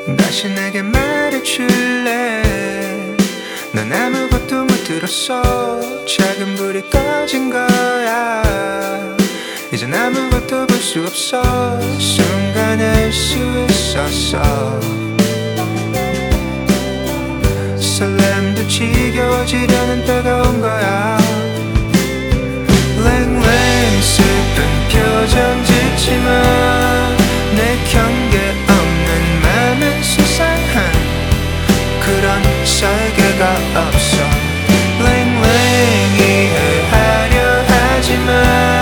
다시 내게 말해줄래. 난 아무것도 못 들었어. 작은 불이 꺼진 거야. 이젠 아무것도 볼 수 없어. 순간 알 수 있었어. 설렘도 지겨워지려는 때가 온 거야. 랭랭 슬픈 표정 짓지만 내 경계 없는 맘은 수상한 그런 설계가 없어. 랭랭 이해하려 하지만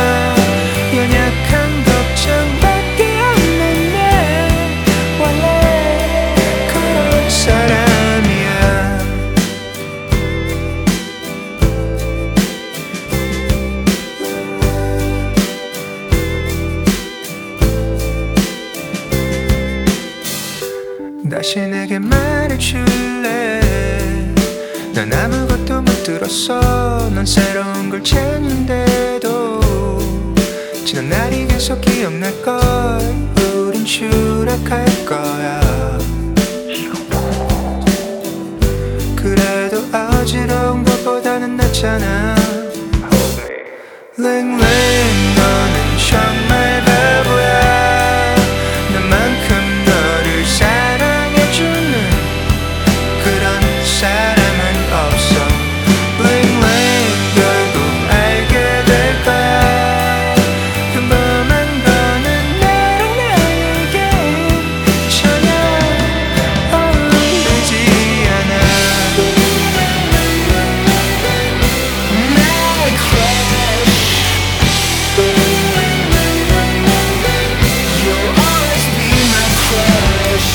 연약한 걱정밖에 없는 내 원래 그런 사람이야. 다시 내게 말해줄래. 난 아무것도 못 들었어. 넌 새로운 걸 찾는데도 지난 날이 계속 기억날걸. 우린 추락할 거야. 그래도 어지러운 것보다는 낫잖아. 랭랭 너는 정말 바보야. 나만큼 너를 사랑해주는 그런 사람은 없어. 랭랭 결국 알게 될 거야. 평범한 거는 나랑 나에겐 전혀 어울리지 않아. My crush, you'll always be my crush.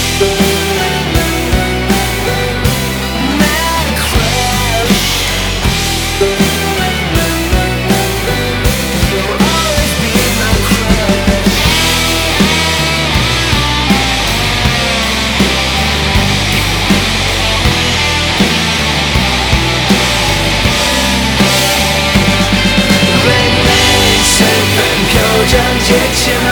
My crush, you'll always be my crush. 랭랭 슬픈 표정 짓지마